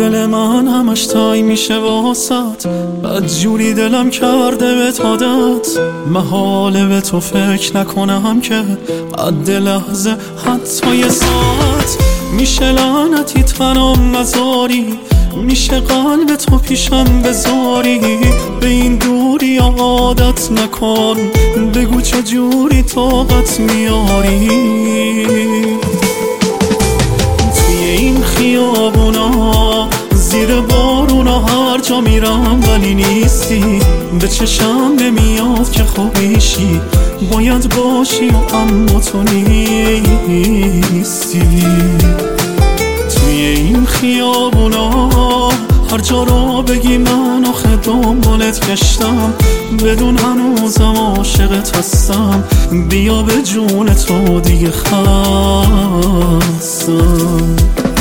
دل من همش تای میشه واسط، بد جوری دلم کرده به عادت. محاله به تو فکر نکنم که قد لحظه حتی یه ساعت. میشه لعنتی تنم نذاری، میشه قلب تو پیشم بذاری. به این دوری عادت نکن، بگو چجوری طاقت میاری. توی این خیابونا زیر بارونا هر جا میرم ولی نیستی. به چشم نمیاد که خوبیشی، باید باشی و اما تو نیستی. توی این خیابونا هر جا رو بگی من آخه دنبالت گشتم، بدون هنوزم عاشقت هستم. بیا به جون تو دیگه خستم.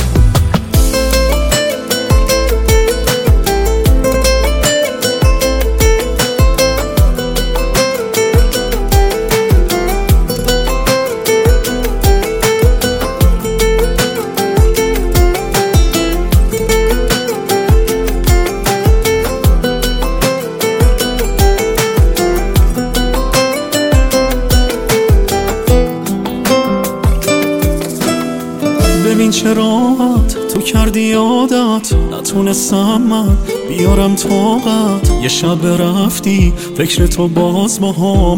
ببین چه راحت تو کردی عادت، نتونستم من بیارم طاقت. یه شب رفتی فکر تو باز با هم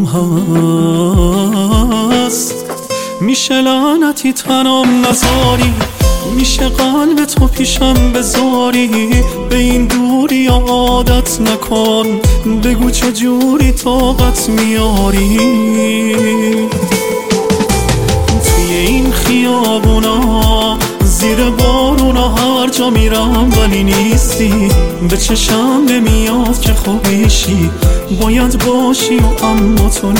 هست. میشه لعنتی تنم نذاری، میشه قلب تو پیشم بذاری. به این دوری عادت نکن، بگو چجوری طاقت میاری. توی این خیابونا زیر بارونا هر جا میرم ولی نیستی. به چشم نمیاد که خوبیشی، باید باشی و اما تو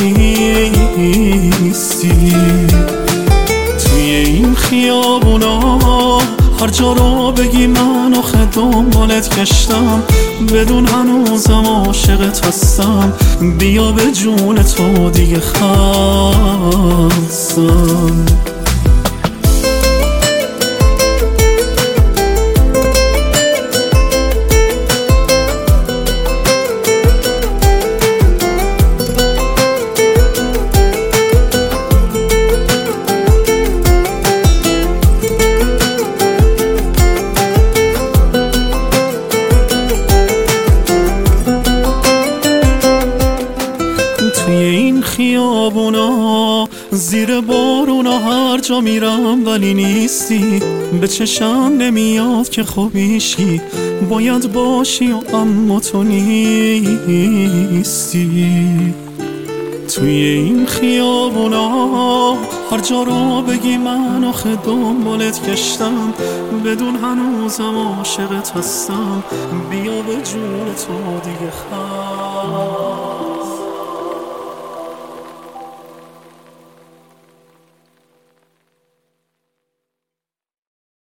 نیستی. توی این خیابونا هر جا رو بگی من آخه دنبالت گشتم، بدون هنوزم عاشقت هستم. بیا به جون تو دیگه خستم. توی این خیابونا زیر بارونا هر جا میرم ولی نیستی. به چشم نمیاد که خوبیشی، باید باشی و اما تو نیستی. توی این خیابونا هر جا رو بگی من آخه دنبالت گشتم، بدون هنوزم عاشقت هستم. بیا به جون تو دیگه خستم.